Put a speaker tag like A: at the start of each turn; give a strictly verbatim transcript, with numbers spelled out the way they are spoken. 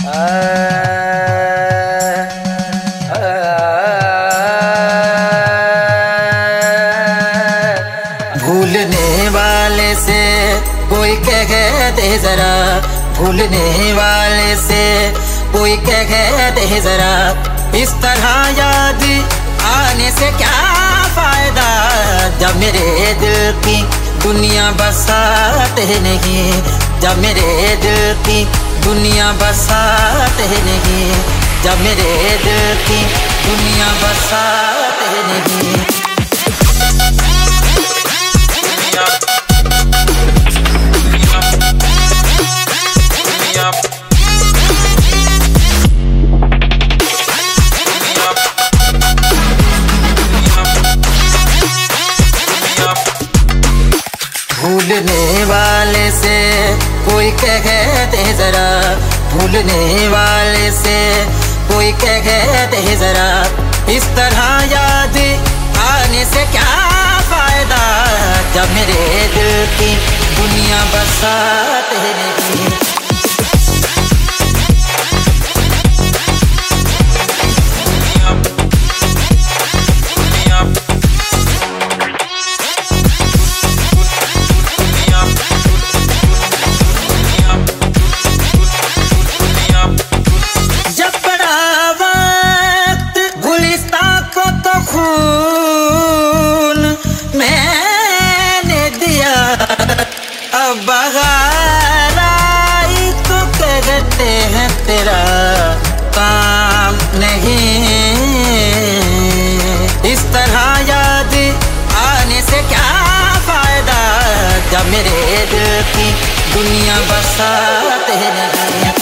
A: भूलने वाले से कोई कह दे जरा, भूलने वाले से कोई कह दे जरा, इस तरह याद आने से क्या फायदा, जब मेरे दिल की दुनिया बसाते नहीं, जब मेरे दिल की दुनिया बसाते नहीं, जब मेरे दिल की दुनिया बसाते नहीं। भूलने वाले से कोई कह दे जरा, भूलने वाले से कोई कह दे जरा, इस तरह याद आने से क्या फायदा, जब मेरे दिल की दुनिया बसाते नहीं। अब बहार आई तो कहते हैं तेरा काम नहीं, इस तरह याद आने से क्या फायदा, जब मेरे दिल की दुनिया बसाते नहीं।